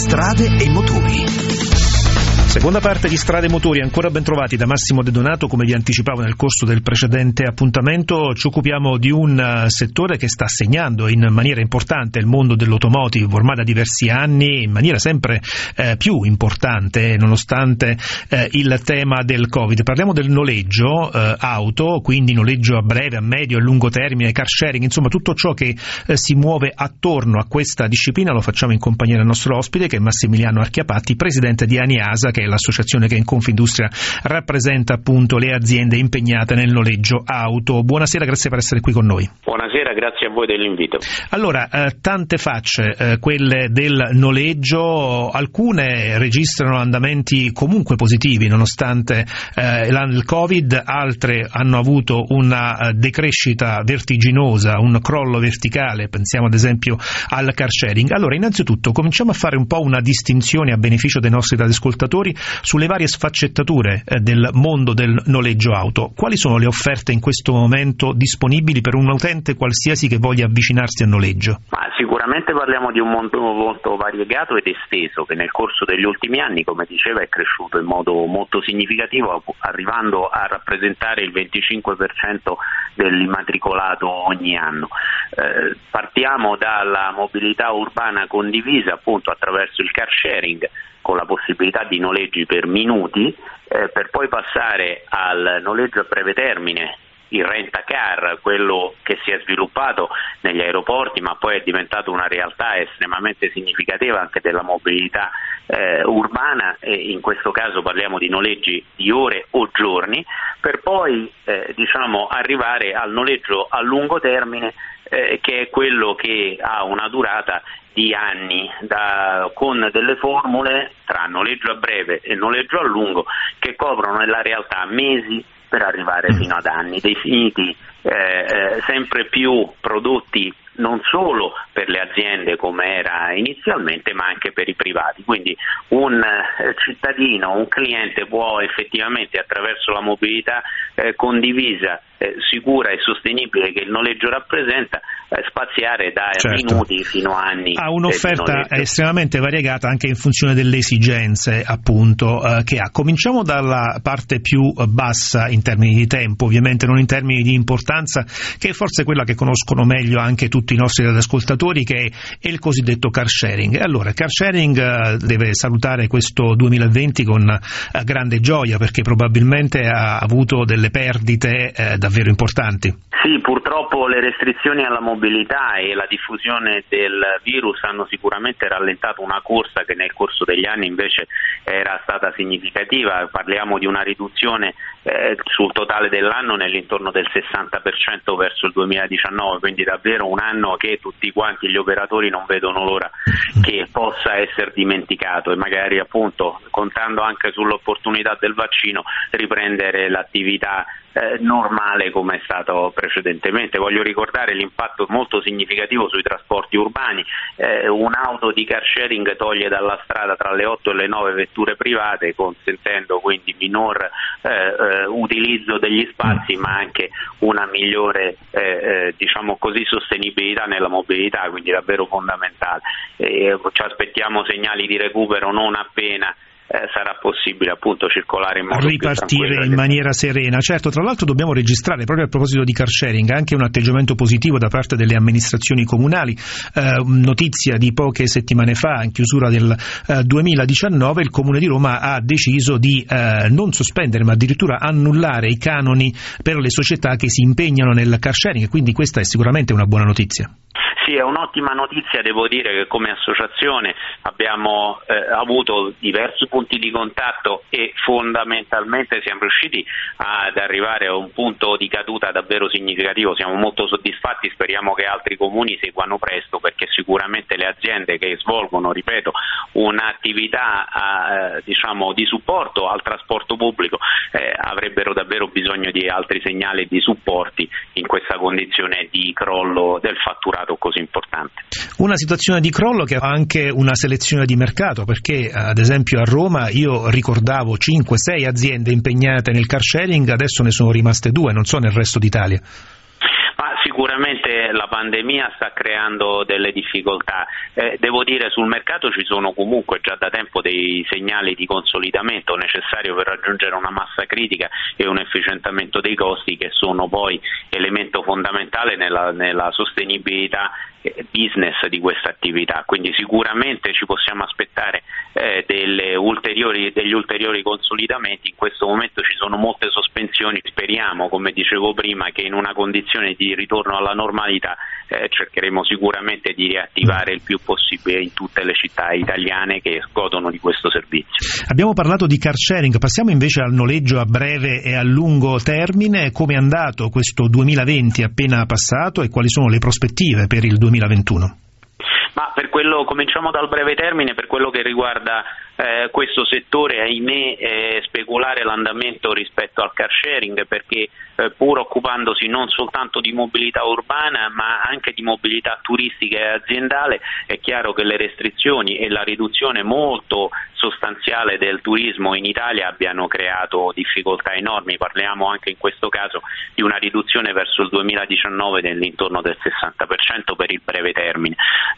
Strade e motori. Seconda parte di Strade e Motori, ancora ben trovati da Massimo De Donato. Come vi anticipavo nel corso del precedente appuntamento, ci occupiamo di un settore che sta segnando in maniera importante il mondo dell'automotive ormai da diversi anni, in maniera sempre più importante nonostante il tema del Covid. Parliamo del noleggio auto, quindi noleggio a breve, a medio e a lungo termine, car sharing, insomma tutto ciò che si muove attorno a questa disciplina. Lo facciamo in compagnia del nostro ospite, che è Massimiliano Archiapatti, presidente di ANIASA, che è l'associazione che in Confindustria rappresenta appunto le aziende impegnate nel noleggio auto. Buonasera, grazie per essere qui con noi. Buonasera, grazie a voi dell'invito. Allora, tante facce, quelle del noleggio, alcune registrano andamenti comunque positivi nonostante il Covid, altre hanno avuto una decrescita vertiginosa, un crollo verticale, pensiamo ad esempio al car sharing. Allora, innanzitutto cominciamo a fare un po' una distinzione a beneficio dei nostri ascoltatori sulle varie sfaccettature del mondo del noleggio auto. Quali sono le offerte in questo momento disponibili per un utente qualsiasi che voglia avvicinarsi al noleggio? Sicuramente parliamo di un mondo molto variegato ed esteso, che nel corso degli ultimi anni, come diceva, è cresciuto in modo molto significativo, arrivando a rappresentare il 25% dell'immatricolato ogni anno. Partiamo dalla mobilità urbana condivisa, appunto attraverso il car sharing, con la possibilità di noleggi per minuti, per poi passare al noleggio a breve termine, il rent-a-car, quello che si è sviluppato negli aeroporti ma poi è diventato una realtà estremamente significativa anche della mobilità urbana, e in questo caso parliamo di noleggi di ore o giorni, per poi arrivare al noleggio a lungo termine, che è quello che ha una durata di anni, con delle formule tra noleggio a breve e noleggio a lungo che coprono nella realtà mesi per arrivare fino ad anni, definiti sempre più prodotti non solo per le aziende come era inizialmente, ma anche per i privati. Quindi un cittadino, un cliente può effettivamente, attraverso la mobilità condivisa, sicura e sostenibile che il noleggio rappresenta, spaziare da minuti fino a anni. Ha un'offerta estremamente variegata anche in funzione delle esigenze appunto che ha. Cominciamo dalla parte più bassa in termini di tempo, ovviamente non in termini di importanza, che è forse quella che conoscono meglio anche tutti i nostri ascoltatori, che è il cosiddetto car sharing. Allora, il car sharing deve salutare questo 2020 con grande gioia, perché probabilmente ha avuto delle perdite davvero importanti. Sì, purtroppo le restrizioni alla mobilità e la diffusione del virus hanno sicuramente rallentato una corsa che nel corso degli anni invece era stata significativa. Parliamo di una riduzione sul totale dell'anno nell'intorno del 60% verso il 2019, quindi davvero un anno che tutti quanti gli operatori non vedono l'ora che possa essere dimenticato, e magari appunto, contando anche sull'opportunità del vaccino, riprendere l'attività normale come è stato precedentemente. Voglio ricordare l'impatto molto significativo sui trasporti urbani. Un'auto di car sharing toglie dalla strada tra le 8 e le 9 vetture private, consentendo quindi minor utilizzo degli spazi, ma anche una migliore sostenibilità nella mobilità, quindi davvero fondamentale. Ci aspettiamo segnali di recupero non appena sarà possibile appunto circolare in modo ripartire in maniera serena. Certo, tra l'altro dobbiamo registrare, proprio a proposito di car sharing, anche un atteggiamento positivo da parte delle amministrazioni comunali. Notizia di poche settimane fa, in chiusura del 2019, il Comune di Roma ha deciso di non sospendere ma addirittura annullare i canoni per le società che si impegnano nel car sharing, quindi questa è sicuramente una buona notizia. Sì, è un'ottima notizia. Devo dire che come associazione abbiamo avuto diversi punti di contatto e fondamentalmente siamo riusciti ad arrivare a un punto di caduta davvero significativo. Siamo molto soddisfatti, speriamo che altri comuni seguano presto, perché sicuramente le aziende che svolgono, ripeto, un'attività di supporto al trasporto pubblico avrebbero davvero bisogno di altri segnali di supporti in questa condizione di crollo del fatturato così importante. Una situazione di crollo che ha anche una selezione di mercato, perché ad esempio a Roma io ricordavo 5-6 aziende impegnate nel car sharing, adesso ne sono rimaste 2, non so nel resto d'Italia. Ma sicuramente la pandemia sta creando delle difficoltà. Devo dire, sul mercato ci sono comunque già da tempo dei segnali di consolidamento necessario per raggiungere una massa critica e un efficientamento dei costi, che sono poi elemento fondamentale nella sostenibilità business di questa attività. Quindi sicuramente ci possiamo aspettare degli ulteriori consolidamenti. In questo momento ci sono molte sospensioni, speriamo, come dicevo prima, che in una condizione di ritorno alla normalità cercheremo sicuramente di riattivare il più possibile in tutte le città italiane che godono di questo servizio. Abbiamo parlato di car sharing, passiamo invece al noleggio a breve e a lungo termine. Come è andato questo 2020 appena passato e quali sono le prospettive per il 2021? Ma cominciamo dal breve termine. Per quello che riguarda questo settore, ahimè, speculare l'andamento rispetto al car sharing, perché pur occupandosi non soltanto di mobilità urbana ma anche di mobilità turistica e aziendale, è chiaro che le restrizioni e la riduzione molto sostanziale del turismo in Italia abbiano creato difficoltà enormi. Parliamo anche in questo caso di una riduzione verso il 2019 dell'intorno del 60% per il breve termine.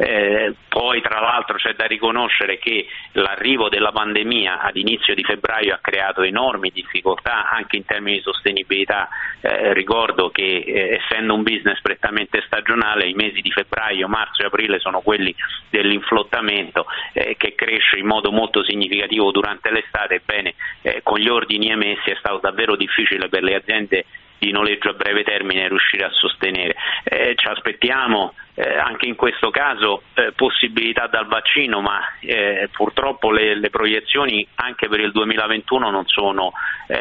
Poi tra l'altro c'è da riconoscere che l'arrivo della pandemia ad inizio di febbraio ha creato enormi difficoltà anche in termini di sostenibilità. Ricordo che essendo un business prettamente stagionale, i mesi di febbraio, marzo e aprile sono quelli dell'inflottamento che cresce in modo molto significativo durante l'estate. Ebbene, con gli ordini emessi è stato davvero difficile per le aziende di noleggio a breve termine riuscire a sostenere. Ci aspettiamo anche in questo caso possibilità dal vaccino, ma purtroppo le proiezioni anche per il 2021 non sono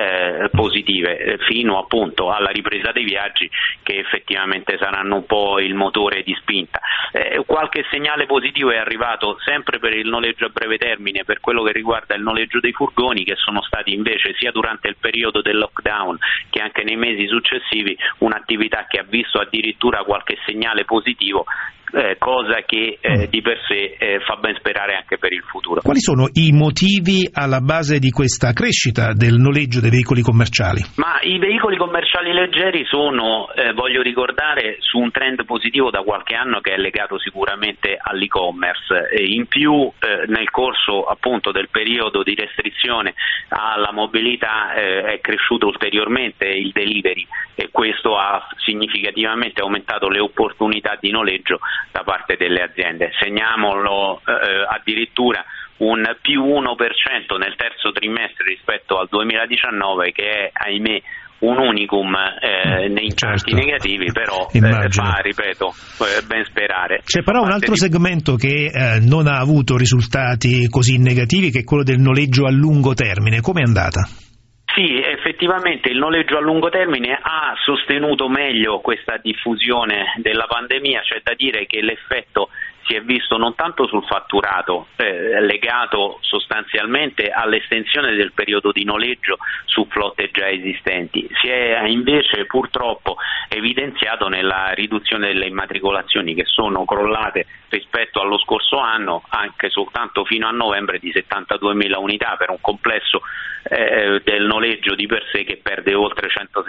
positive, fino appunto alla ripresa dei viaggi, che effettivamente saranno un po' il motore di spinta. Qualche segnale positivo è arrivato sempre per il noleggio a breve termine, per quello che riguarda il noleggio dei furgoni, che sono stati invece sia durante il periodo del lockdown che anche nei mesi successivi un'attività che ha visto addirittura qualche segnale positivo, cosa che di per sé fa ben sperare anche per il futuro. Quali sono i motivi alla base di questa crescita del noleggio dei veicoli commerciali? Ma i veicoli commerciali leggeri sono, voglio ricordare, su un trend positivo da qualche anno, che è legato sicuramente all'e-commerce. In più nel corso appunto del periodo di restrizione alla mobilità è cresciuto ulteriormente il delivery, e questo ha significativamente aumentato le opportunità di noleggio da parte delle aziende. Segniamolo addirittura un più 1% nel terzo trimestre rispetto al 2019, che è, ahimè, un unicum nei tanti negativi, però fa, ripeto, ben sperare. C'è però un altro segmento che non ha avuto risultati così negativi, che è quello del noleggio a lungo termine. Come è andata? Sì, effettivamente il noleggio a lungo termine ha sostenuto meglio questa diffusione della pandemia. C'è da dire che l'effetto si è visto non tanto sul fatturato, legato sostanzialmente all'estensione del periodo di noleggio su flotte già esistenti, si è invece purtroppo evidenziato nella riduzione delle immatricolazioni, che sono crollate rispetto allo scorso anno anche soltanto fino a novembre di 72.000 unità, per un complesso del noleggio di per sé che perde oltre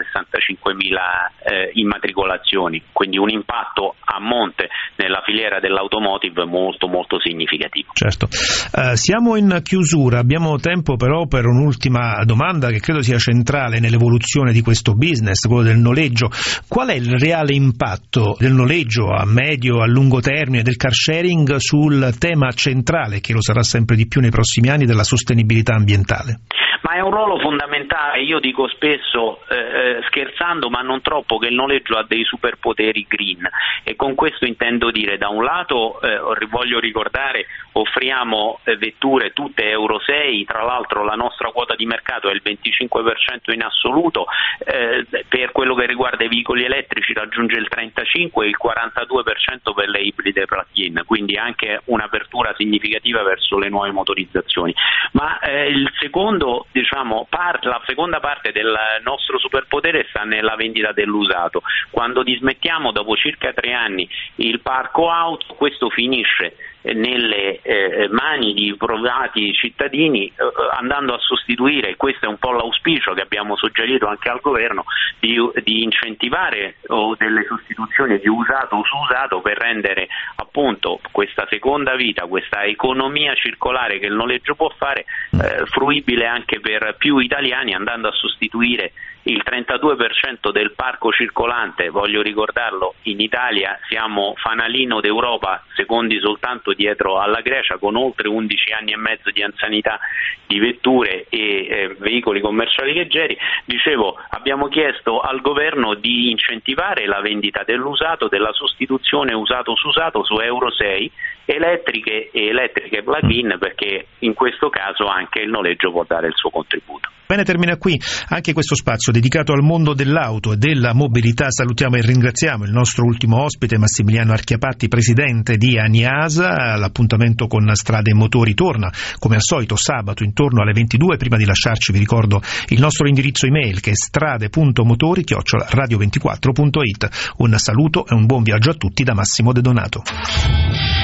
165.000 immatricolazioni, quindi un impatto a monte nella filiera dell'automotive molto molto significativo. Certo. Siamo in chiusura, abbiamo tempo però per un'ultima domanda che credo sia centrale nell'evoluzione di questo business, quello del noleggio. Qual è il reale impatto del noleggio a medio, a lungo termine, del car sharing sul tema centrale, che lo sarà sempre di più nei prossimi anni, della sostenibilità ambientale? Ma è un ruolo fondamentale. Io dico spesso, scherzando ma non troppo, che il noleggio ha dei superpoteri green, e con questo intendo dire, da un lato voglio ricordare, offriamo vetture tutte Euro 6, tra l'altro la nostra quota di mercato è il 25% in assoluto, per quello che riguarda i veicoli elettrici raggiunge il 35% e il 42% per le ibride plug-in, quindi anche un'apertura significativa verso le nuove motorizzazioni. Ma la seconda parte del nostro superpotere sta nella vendita dell'usato. Quando dismettiamo dopo circa 3 anni il parco auto, questo finisce nelle mani di privati cittadini, andando a sostituire, questo è un po' l'auspicio che abbiamo suggerito anche al governo, di incentivare delle sostituzioni di usato su usato per rendere appunto questa seconda vita, questa economia circolare che il noleggio può fare, fruibile anche per più italiani, andando a sostituire il 32% del parco circolante. Voglio ricordarlo, in Italia siamo fanalino d'Europa, secondi soltanto dietro alla Grecia, con oltre 11 anni e mezzo di anzianità di vetture e veicoli commerciali leggeri. Dicevo, abbiamo chiesto al governo di incentivare la vendita dell'usato, della sostituzione usato su usato su Euro 6, elettriche e elettriche plug-in, perché in questo caso anche il noleggio può dare il suo contributo. Bene, termina qui anche questo spazio dedicato al mondo dell'auto e della mobilità. Salutiamo e ringraziamo il nostro ultimo ospite, Massimiliano Archiapatti, presidente di ANIASA. L'appuntamento con Strade e Motori torna come al solito sabato intorno alle 22. Prima di lasciarci vi ricordo il nostro indirizzo email, che è strade.motori@radio24.it. Un saluto e un buon viaggio a tutti da Massimo De Donato.